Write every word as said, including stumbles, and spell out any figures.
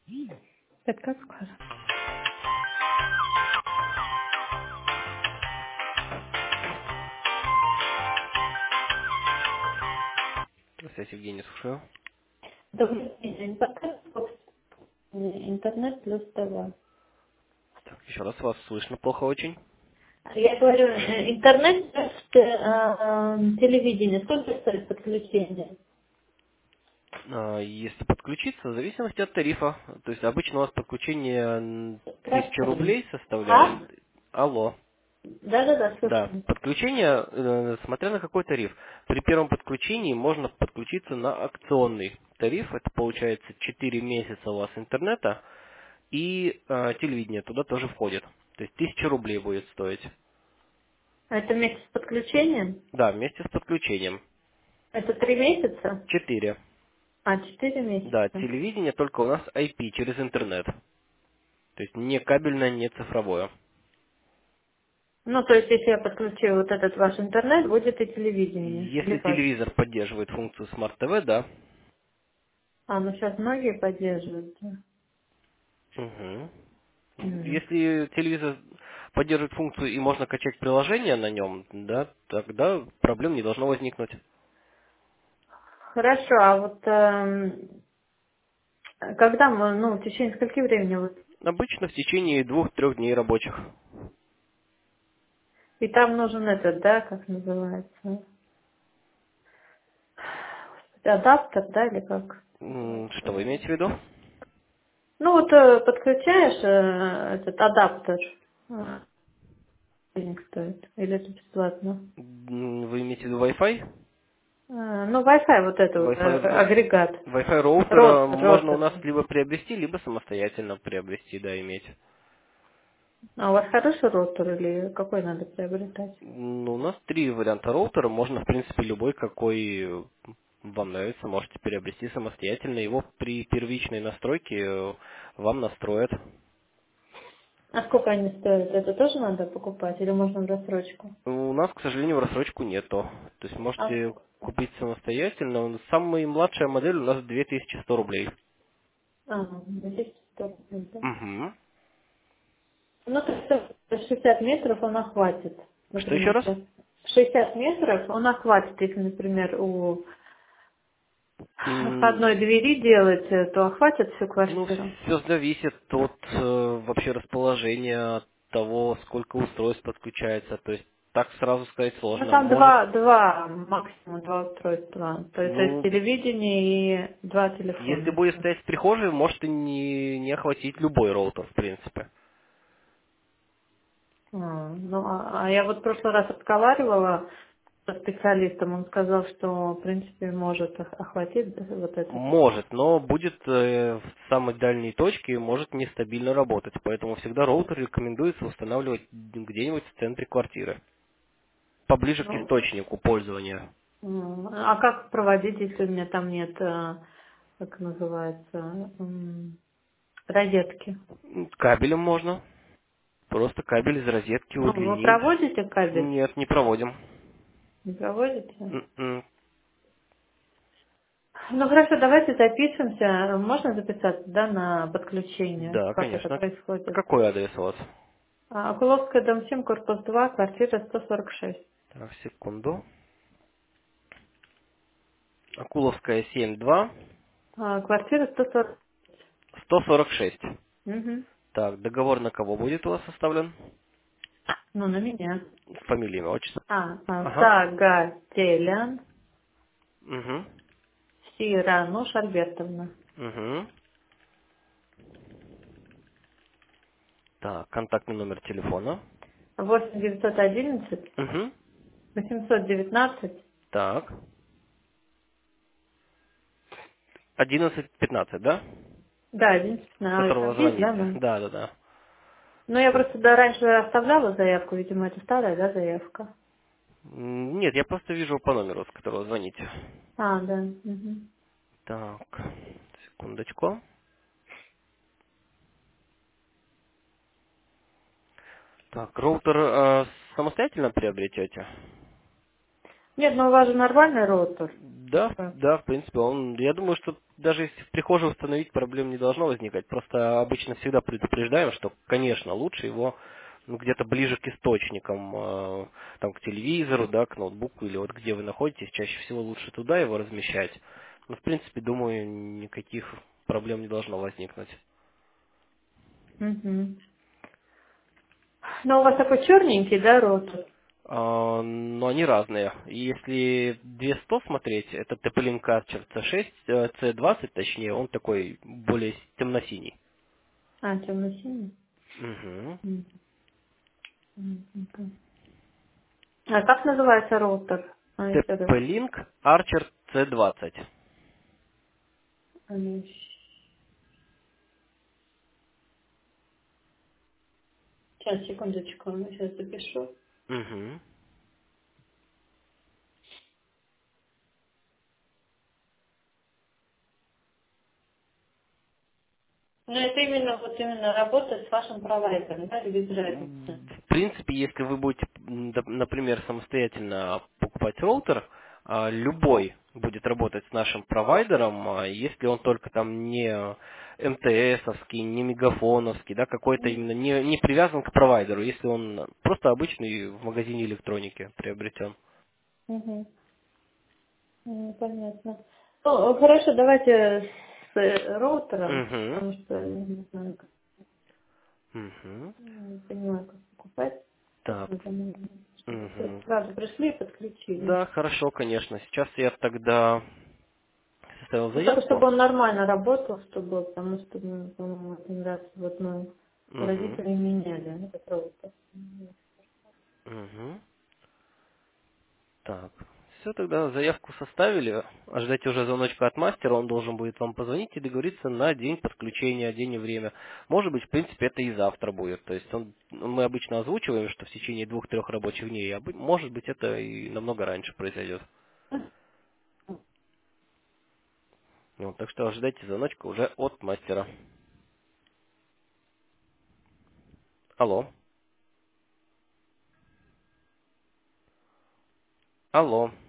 Это как скажешь. Здравствуйте, Евгений, слушаю. Добрый день. Подкаст интернет плюс ТВ. Так, еще раз вас слышно плохо очень. Я говорю, э, интернет плюс э, э, телевидение. Сколько стоит подключение? А, Если подключиться, в зависимости от тарифа. То есть обычно у вас подключение м, тысяча Какой? рублей составляет. А? Алло. Да-да-да, Да, слушаю. подключение, э, смотря на какой тариф. При первом подключении можно подключиться на акционный тариф. Это получается четыре месяца у вас интернета и э, телевидение туда тоже входит. То есть тысяча рублей будет стоить. А это вместе с подключением? Да, вместе с подключением. Это три месяца? Четыре. А, четыре Да, месяца. телевидение только у нас ай пи через интернет. То есть не кабельное, не цифровое. Ну, то есть, если я подключу вот этот ваш интернет, будет и телевидение. Или Если как? телевизор поддерживает функцию Smart ти ви, да. А, ну сейчас многие поддерживают. Да. Мгм. М. Если телевизор поддерживает функцию и можно качать приложение на нем, да, тогда проблем не должно возникнуть. Хорошо, а вот эм, когда мы, ну, в течение скольки времени вот, Обычно в течение двух-трех дней рабочих. и там нужен этот, да, как называется, Господи, адаптер, да, или как? М, Что вы имеете в виду? Ну, вот э, подключаешь э, этот адаптер, э, денег стоит, или это бесплатно? М, Вы имеете в виду Wi-Fi? Э, ну, Wi-Fi, вот это вот, э, Wi-Fi, агрегат, Wi-Fi роутер рот, можно у ротор. нас либо приобрести, либо самостоятельно приобрести, да, иметь. А у вас хороший ротор или какой надо приобретать? Ну, у нас три варианта роутера. Можно, в принципе, любой, какой э, вам нравится, можете приобрести самостоятельно. Его при первичной настройке э, вам настроят. А сколько они стоят? Это тоже надо покупать или можно в рассрочку? У нас, к сожалению, в рассрочку нету. То есть А можете сколько? купить самостоятельно. Самая младшая модель у нас две тысячи сто рублей. А, две сто, да. Угу. Ну, то есть шестьдесят метров он охватит, Что еще например. раз? шестьдесят метров он охватит, если, например, у М, входной двери делать, э, то охватит всю Ну, квартиру. все зависит от э, вообще расположения, от того, сколько устройств подключается. То есть так сразу сказать Ну, сложно. там Может, два, два, максимум два устройства. То есть, то есть ну, телевидение и два если телефона. будет стоять в прихожей, может и не, не охватить любой роутер, в принципе. А, ну, а, а я вот в прошлый раз разговаривала со специалистом, он сказал, что, в принципе, может ох- охватить да, вот этот. Может, но будет э, в самой дальней точке, может нестабильно работать. Поэтому всегда роутер рекомендуется устанавливать где-нибудь в центре квартиры. Поближе к Ну, источнику пользования. м, а как проводить, если у меня там нет, э, как называется, м, розетки? М, Кабелем можно. Просто кабель из розетки Ну, вы удлинить. проводите кабель? Нет, не проводим. Не проводите? М-м. Ну хорошо, давайте запишемся. Можно записаться, да, на подключение? Да, Как это конечно. происходит? Какой адрес у вас? А, Окуловская, дом семь, корпус два, квартира сто сорок шесть. Так, секунду. Акуловская семь два, А, квартира сто сорок. сто сорок шесть. Угу. Так, договор на кого будет у вас составлен? Ну, на меня. Фамилия, имя, отчество. А, а Ага. Сагателян Угу. Сирануш Альбертовна. Угу. Так, контактный номер телефона. восемь девятьсот одиннадцать Угу. восемьсот девятнадцать. Так. одиннадцать пятнадцать, да? Да, одиннадцать. С А, которого там есть, да, звоните. мы? Да, да, да. Ну, я Всё. просто да, раньше оставляла заявку, видимо, это старая, да, заявка. М, Нет, я просто вижу по номеру, с которого звоните. А, да. Угу. Так, секундочку. Так, роутер э, самостоятельно приобретете? Нет, ну у вас же нормальный роутер. Да, Так. да, в принципе, он, я думаю, что даже если в прихожей установить, проблем не должно возникать. Просто обычно всегда предупреждаем, что, конечно, лучше его ну, где-то ближе к источникам, э, там, к телевизору, да, к ноутбуку, или вот где вы находитесь, чаще всего лучше туда его размещать. Ну, в принципе, думаю, никаких проблем не должно возникнуть. Угу. Но у вас такой черненький, да, роутер? А, но они разные. И если двести смотреть, это TP-Link Archer C шесть, э, C двадцать точнее, он такой более темно-синий. А, темно-синий? Угу. Мгм. Мгм. А как называется роутер? А, еще раз. TP-Link Archer C двадцать. Сейчас, секундочку, я сейчас запишу. Угу. Ну, это именно, вот именно работа с вашим провайдером, да, или без разницы? В принципе, если вы будете, м, доп- например, самостоятельно покупать роутер, а, любой будет работать с нашим провайдером, а, если он только там не эм тэ эсовский, не мегафоновский, да, какой-то именно не, не привязан к провайдеру, если он просто обычный в магазине электроники приобретен. Угу. Ну, понятно. Ну, хорошо, давайте с э, роутером, Угу. потому что я не знаю, как, Угу. не понимаю, как покупать. Как Так. мы там можем, чтобы все Угу. сразу пришли и подключили. Да, хорошо, конечно. Сейчас я тогда составил Ну, только чтобы заявку. он нормально работал, чтобы, потому что мы, по-моему, один раз в одной у Угу. родителей меняли этот роутер. Угу. Так, все, тогда заявку составили. Ожидайте уже звоночка от мастера, он должен будет вам позвонить и договориться на день подключения, день и время. Может быть, в принципе, это и завтра будет. То есть он, мы обычно озвучиваем, что в течение двух-трех рабочих дней, а бы- может быть, это и намного раньше произойдет. Вот, так что ожидайте звоночка уже от мастера. Алло. Алло.